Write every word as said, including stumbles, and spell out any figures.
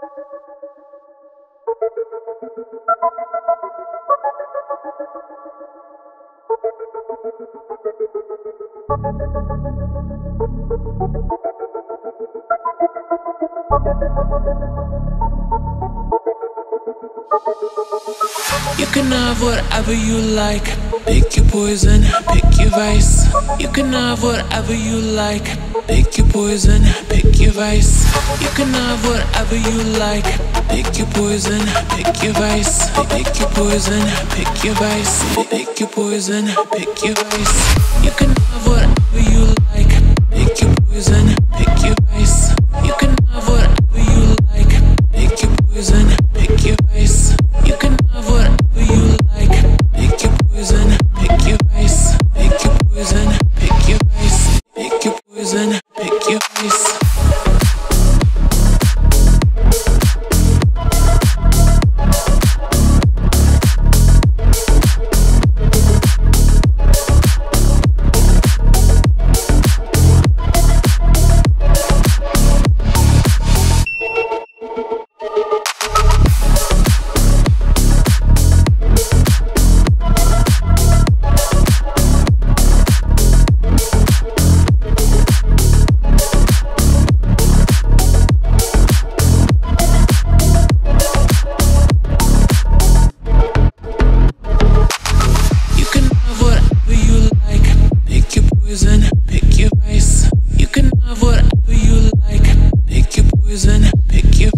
You can have whatever you like. Pick your poison, pick your vice. You can have whatever you like. Pick your poison, pick your vice. You can have whatever you like. Pick your poison, pick your vice. Pick your poison, pick your vice. Pick your poison, pick your vice. You can have whatever you like. Pick your poison, pick your vice. You can have whatever you like. Pick your poison, pick your vice. You can have whatever you like. Pick your poison, pick your vice. Pick your poison, pick your vice. Pick your poison, pick your vice. Pick your vice. You can have whatever you like. Pick your poison, pick your